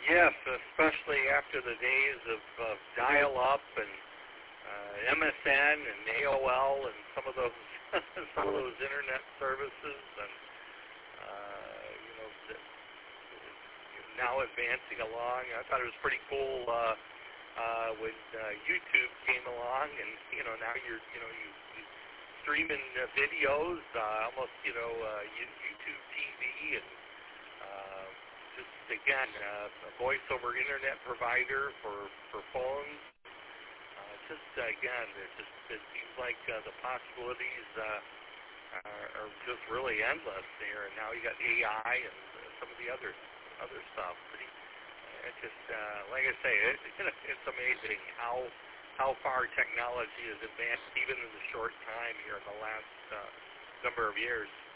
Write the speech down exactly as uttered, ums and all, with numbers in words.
Yes, especially after the days of, of dial-up and uh, M S N and A O L and some of those some of those internet services, and uh, you know, the, now advancing along. I thought it was pretty cool uh, uh, when uh, YouTube came along, and you know, now you're you know you, you streaming uh, videos, uh, almost you know uh, YouTube T V, and uh, just again uh, a voice over internet provider for for phones. Uh, just uh, again, it just it seems like uh, the possibilities uh, are, are just really endless there. And now you got A I and uh, some of the other other stuff. Pretty, it's just uh, like I say, it, it's amazing how how far technology has advanced, even in the short time here in the last uh, number of years.